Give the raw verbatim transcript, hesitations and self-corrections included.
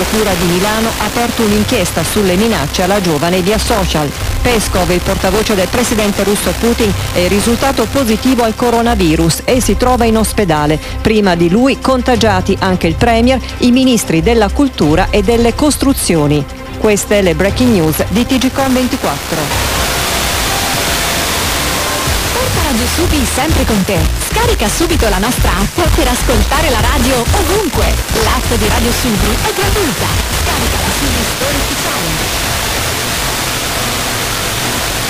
Procura di Milano ha aperto un'inchiesta sulle minacce alla giovane via social. Peskov, il portavoce del presidente russo Putin, è risultato positivo al coronavirus e si trova in ospedale. Prima di lui contagiati anche il premier, i ministri della cultura e delle costruzioni. Queste le breaking news di T G Com ventiquattro. Porta Radio Supi sempre con te. Scarica subito la nostra app per ascoltare la radio ovunque. L'app di Radio Supi è gratuita. Scaricala sugli store ufficiali.